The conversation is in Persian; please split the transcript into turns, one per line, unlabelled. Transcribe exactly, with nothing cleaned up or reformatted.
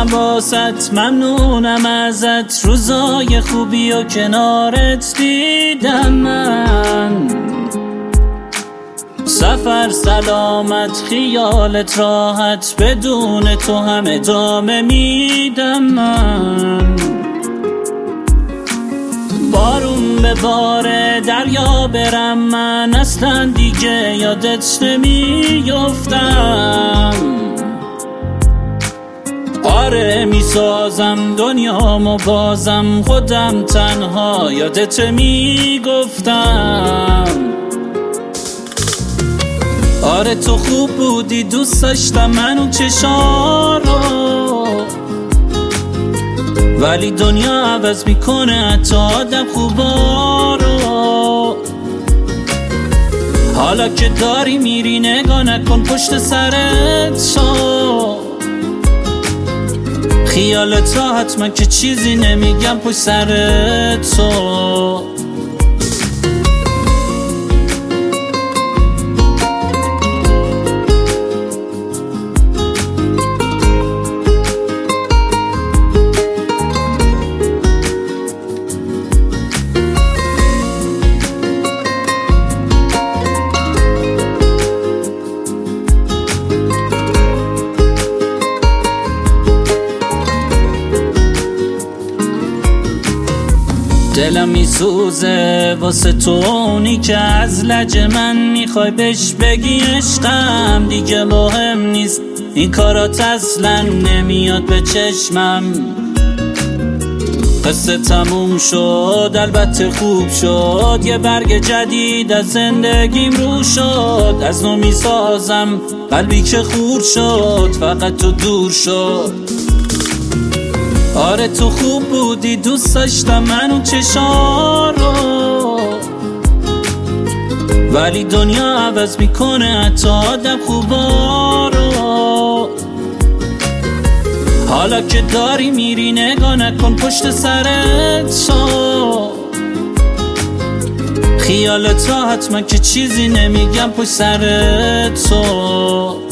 دلم باست ممنونم ازت، روزای خوبی و کنارت دیدم من. سفر سلامت خیالت راحت، بدون تو هم ادامه میدم من. بارون به باره دریا برم من، اصلا دیگه یادت نمیافتم. آره میسازم دنیامو بازم، خودم تنها یادت میگفتم. آره تو خوب بودی دوست داشتم من اون چشا رو، ولی دنیا عوض میکنه حتی آدم خوبا رو. حالا که داری میری نگاه نکن پشت سرت شو، خیالت راحت من که چیزی نمیگم پشت سرت شو. دلم میسوزه واسه تو، اونی که از لج من میخوای بهش بگی عشقم. دیگه مهم نیست این کارات اصلا نمیاد به چشمم. قصه تموم شد البته خوب شد، یه برگ جدید از زندگیم رو شد. از نو میسازم قلبی که خور شد، فقط تو دور شد. آره تو خوب بودی دوست داشتم من اون چشا رو، ولی دنیا عوض میکنه حتی آدم خوبا رو. حالا که داری میری نگاه نکن پشت سرت شو، خیالت راحت من که چیزی نمیگم پشت سرت شو.